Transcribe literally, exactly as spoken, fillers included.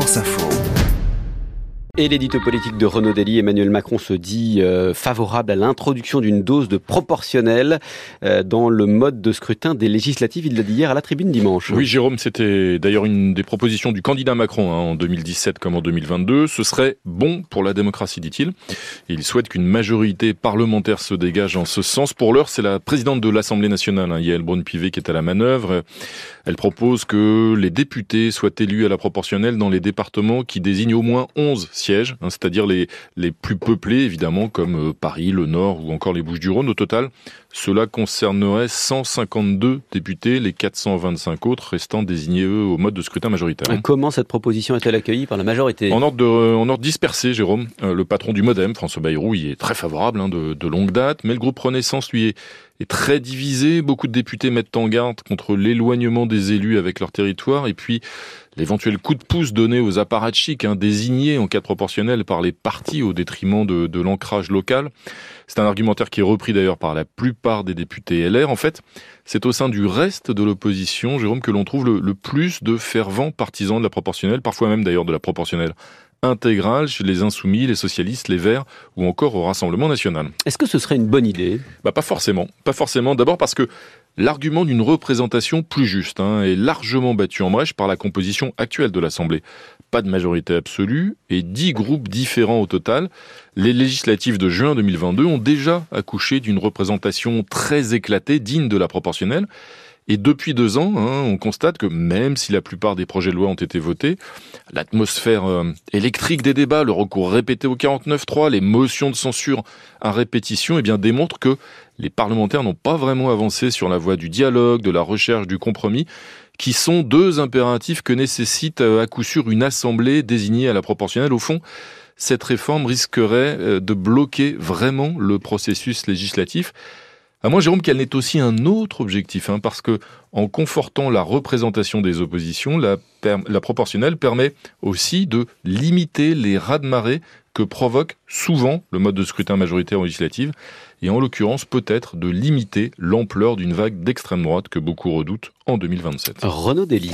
France Info. Et l'édito politique de Renaud Dely, Emmanuel Macron se dit euh, favorable à l'introduction d'une dose de proportionnel euh, dans le mode de scrutin des législatives. Il l'a dit hier à la tribune dimanche. Oui, Jérôme, c'était d'ailleurs une des propositions du candidat Macron hein, en deux mille dix-sept comme en deux mille vingt-deux. Ce serait bon pour la démocratie, dit-il. Il souhaite qu'une majorité parlementaire se dégage en ce sens. Pour l'heure, c'est la présidente de l'Assemblée nationale, hein, Yaël Braun-Pivet, qui est à la manœuvre. Elle propose que les députés soient élus à la proportionnelle dans les départements qui désignent au moins onze sièges, hein, c'est-à-dire les, les plus peuplés, évidemment, comme Paris, le Nord ou encore les Bouches-du-Rhône. Au total, cela concernerait cent cinquante-deux députés, les quatre cent vingt-cinq autres restant désignés, eux, au mode de scrutin majoritaire. Comment cette proposition est-elle accueillie par la majorité ? En ordre, de, en ordre dispersé, Jérôme. Euh, le patron du MoDem, François Bayrou, y est très favorable hein, de, de longue date, mais le groupe Renaissance, lui, est, est très divisé. Beaucoup de députés mettent en garde contre l'éloignement des élus avec leur territoire et puis l'éventuel coup de pouce donné aux apparatchiks, hein, désignés en cas de proportionnel par les partis au détriment de, de l'ancrage local. C'est un argumentaire qui est repris d'ailleurs par la plupart des députés L R. En fait, c'est au sein du reste de l'opposition, Jérôme, que l'on trouve le, le plus de fervents partisans de la proportionnelle, parfois même d'ailleurs de la proportionnelle intégrale chez les Insoumis, les Socialistes, les Verts ou encore au Rassemblement National. Est-ce que ce serait une bonne idée ? Bah pas forcément, pas forcément. D'abord parce que l'argument d'une représentation plus juste hein, est largement battu en brèche par la composition actuelle de l'Assemblée. Pas de majorité absolue et dix groupes différents au total. Les législatives de juin deux mille vingt-deux ont déjà accouché d'une représentation très éclatée, digne de la proportionnelle. Et depuis deux ans, hein, on constate que même si la plupart des projets de loi ont été votés, l'atmosphère euh, électrique des débats, le recours répété au quarante-neuf trois, les motions de censure à répétition, eh bien, démontrent que les parlementaires n'ont pas vraiment avancé sur la voie du dialogue, de la recherche du compromis, qui sont deux impératifs que nécessite euh, à coup sûr une assemblée désignée à la proportionnelle. Au fond, cette réforme risquerait euh, de bloquer vraiment le processus législatif. À moi, Jérôme, qu'elle n'ait aussi un autre objectif, hein, parce que en confortant la représentation des oppositions, la, per- la proportionnelle permet aussi de limiter les raz-de-marée que provoque souvent le mode de scrutin majoritaire législatif, et en l'occurrence peut-être de limiter l'ampleur d'une vague d'extrême droite que beaucoup redoutent en deux mille vingt-sept. Renaud Dely.